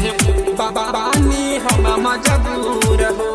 बानी हम मजबूर हो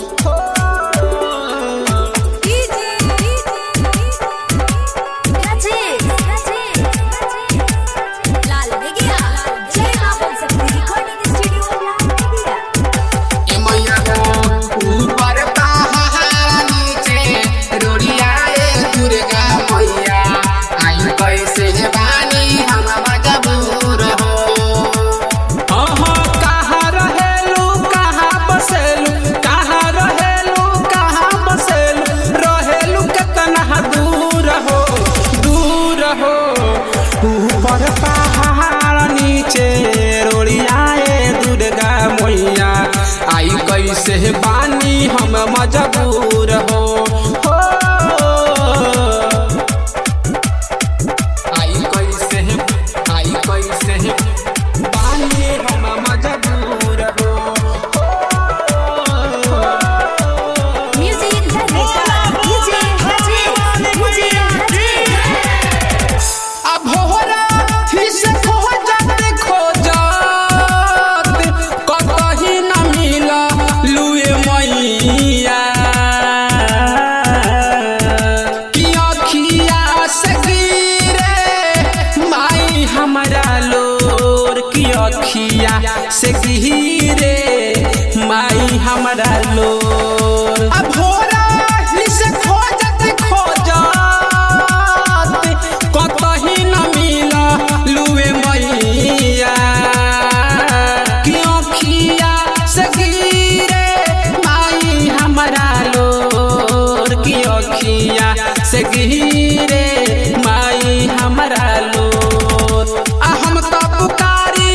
ऊपर पहाड़ नीचे रोड़ियाए दुर्गा मैया आई कैसे बानी हम मजबूर हो आई कैसे बानी हम मजबूर हो अखिया से गिरे माई हमरा लोर भोरा ही से खोजत कतही न मिला लुए मैया कि अखिया से गिरे माई हमरा लोर कि अखिया से गिरे माई हमरा लोर हम तो पुकारी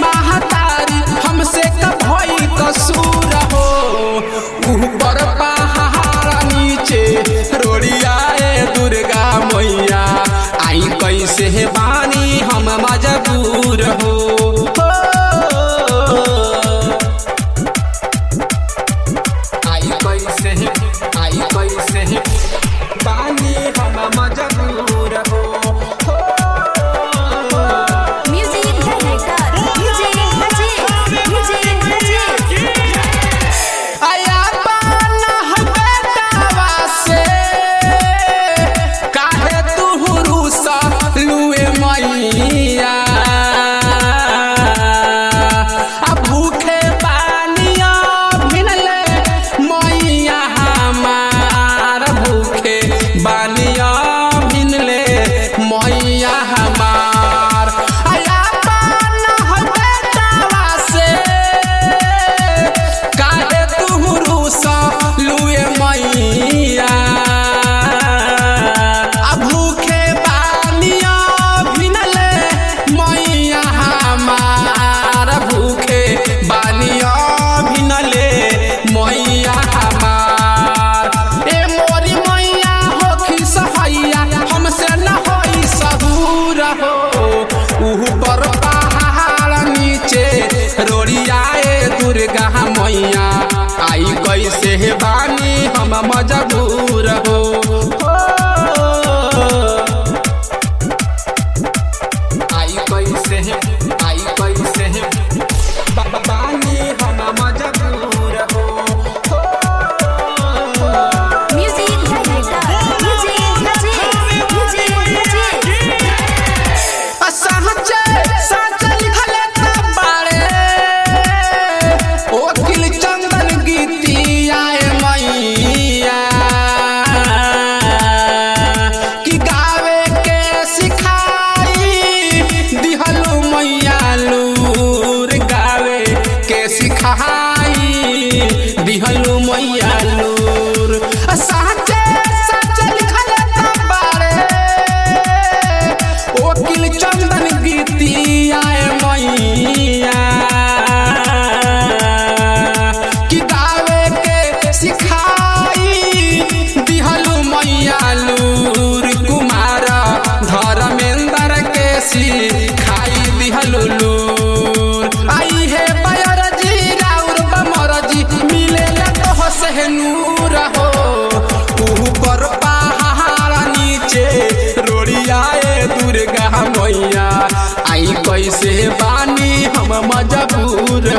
हमसे कभई कसूर हो ऊपर पहाड़ नीचे रोड़ियाए दुर्गा मैया आई कैसे बानी हम मजबूर हो आई कैसे बानी हम मजबूर हो ऊपर पहाड़ नीचे रोड़ियाए दुर्गा मैया आई कैसे बानी हम मजबूर हो आई कैसे बानी हम मजबूर हो दिहलू मैया लूर साचे लिखल बारे ओकिल चंदन गीतिया मैया कि गावे के सिखाई दिहलू मैया लूर कुमार धर्मेंद्र के सिखाई दिहलू लूर आई है नूर हो ऊपर पहाड़ नीचे रोड़ियाए दुर्गा मैया आई कैसे बानी हम मजबूर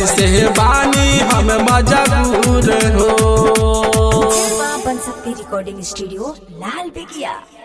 ऐसे बानी हम मजबूर हो। बन सकती रिकॉर्डिंग स्टूडियो लाल बेगिया।